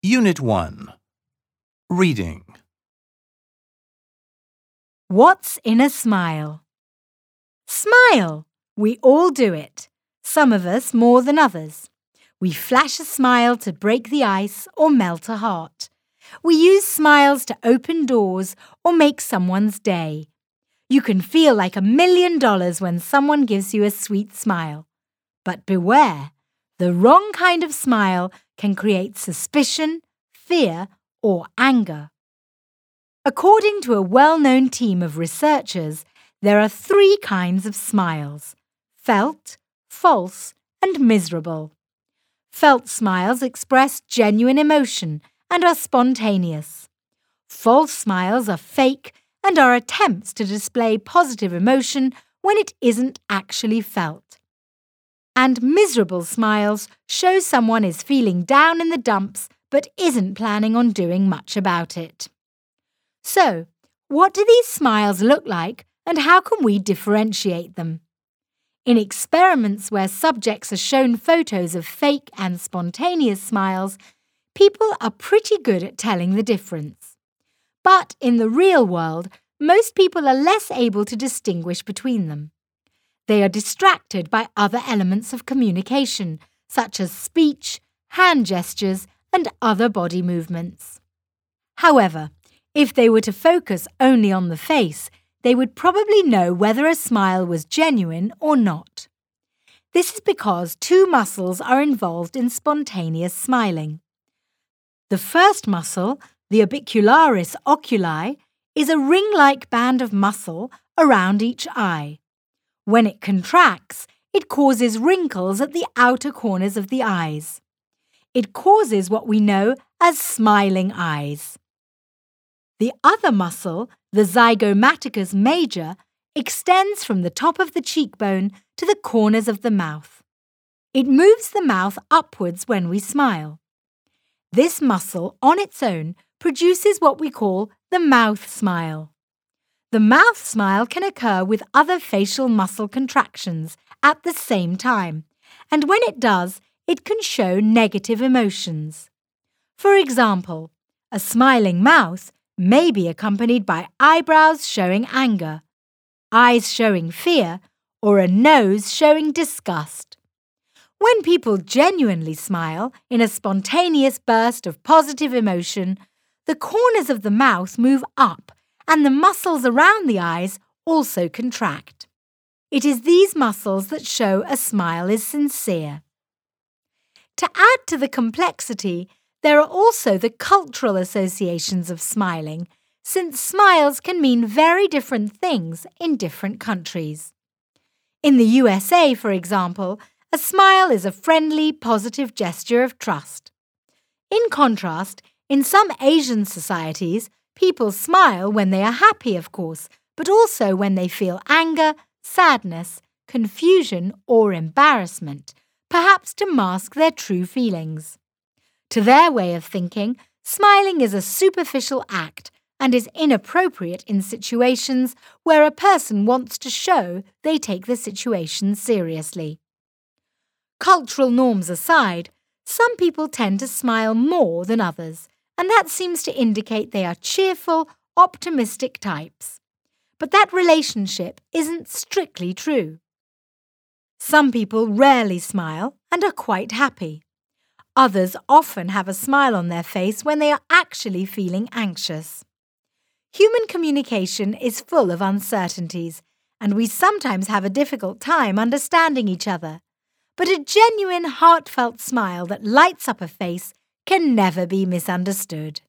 Unit 1. Reading. What's in a smile? Smile! We all do it. Some of us more than others. We flash a smile to break the ice or melt a heart. We use smiles to open doors or make someone's day. You can feel like $1 million when someone gives you a sweet smile. But beware, the wrong kind of smile can create suspicion, fear, or anger. According to a well-known team of researchers, there are 3 kinds of smiles: felt, false, and miserable. Felt smiles express genuine emotion and are spontaneous. False smiles are fake and are attempts to display positive emotion when it isn't actually felt. And miserable smiles show someone is feeling down in the dumps but isn't planning on doing much about it. So, what do these smiles look like and how can we differentiate them? In experiments where subjects are shown photos of fake and spontaneous smiles, people are pretty good at telling the difference. But in the real world, most people are less able to distinguish between them. They are distracted by other elements of communication, such as speech, hand gestures, and other body movements. However, if they were to focus only on the face, they would probably know whether a smile was genuine or not. This is because 2 muscles are involved in spontaneous smiling. The first muscle, the orbicularis oculi, is a ring-like band of muscle around each eye. When it contracts, it causes wrinkles at the outer corners of the eyes. It causes what we know as smiling eyes. The other muscle, the zygomaticus major, extends from the top of the cheekbone to the corners of the mouth. It moves the mouth upwards when we smile. This muscle on its own produces what we call the mouth smile. The mouth smile can occur with other facial muscle contractions at the same time, and when it does, it can show negative emotions. For example, a smiling mouth may be accompanied by eyebrows showing anger, eyes showing fear, or a nose showing disgust. When people genuinely smile in a spontaneous burst of positive emotion, the corners of the mouth move up and the muscles around the eyes also contract. It is these muscles that show a smile is sincere. To add to the complexity, there are also the cultural associations of smiling, since smiles can mean very different things in different countries. In the USA, for example, a smile is a friendly, positive gesture of trust. In contrast, in some Asian societies, people smile when they are happy, of course, but also when they feel anger, sadness, confusion, or embarrassment, perhaps to mask their true feelings. To their way of thinking, smiling is a superficial act and is inappropriate in situations where a person wants to show they take the situation seriously. Cultural norms aside, some people tend to smile more than others, and that seems to indicate they are cheerful, optimistic types. But that relationship isn't strictly true. Some people rarely smile and are quite happy. Others often have a smile on their face when they are actually feeling anxious. Human communication is full of uncertainties, and we sometimes have a difficult time understanding each other. But a genuine, heartfelt smile that lights up a face can never be misunderstood.